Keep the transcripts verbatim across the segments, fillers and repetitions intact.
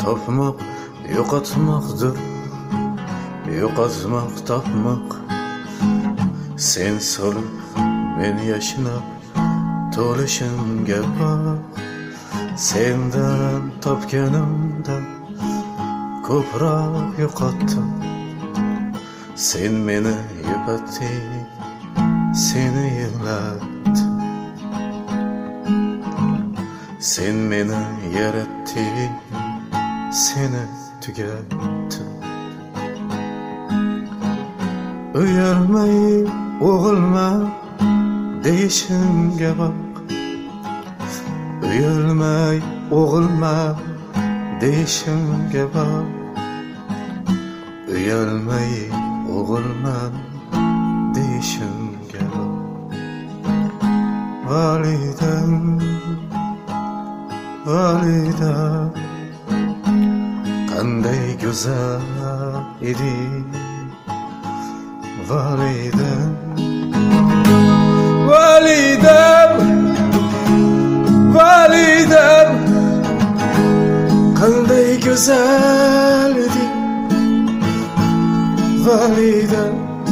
topmoq yo'qotmoqdir, yo'qotmoq topmoq. Sen solib men yashnab to'lishimga bak. Sendan topganimdan ko'proq yo'qotdim. Sen meni yupatding, seni yig'latdim. Sen meni yaratding, seni tugatdim. Uyalmay o'g'ilma deyishimga bak. Uyalmay o'g'ilma deyishimga bak. Uyalmay o'g'ilman deyishimga bak. Validam, validam, qanday go'zal eding. Validam, validam, validam, qanday go'zal eding. Validam,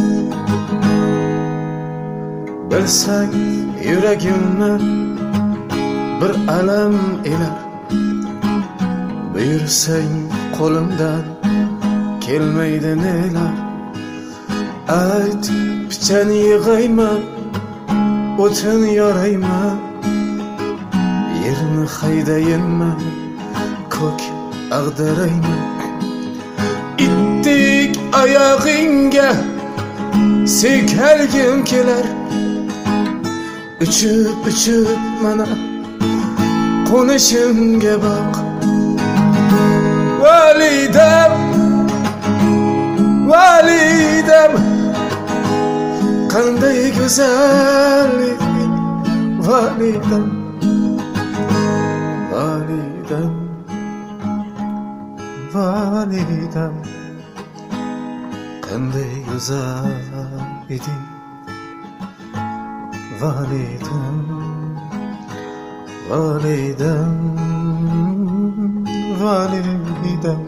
bilsang yuragimni bir alam elar. Buyursang qo'limdan kelmaydi nelar. Ayt pichan yig'ayman, o'tin yorayman. Yerni haydayman, ko'k ag'darayman. Itdek oyog'ingga sekalgim kelar. Uchib uchib mana qo'nishimga bak. Validam, validam, qanday go'zal eding. Validam, validam, validam, qanday go'zal eding. Validam, validam, validam,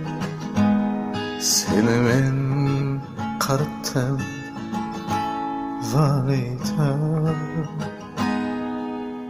seni men qaritdim. Validam.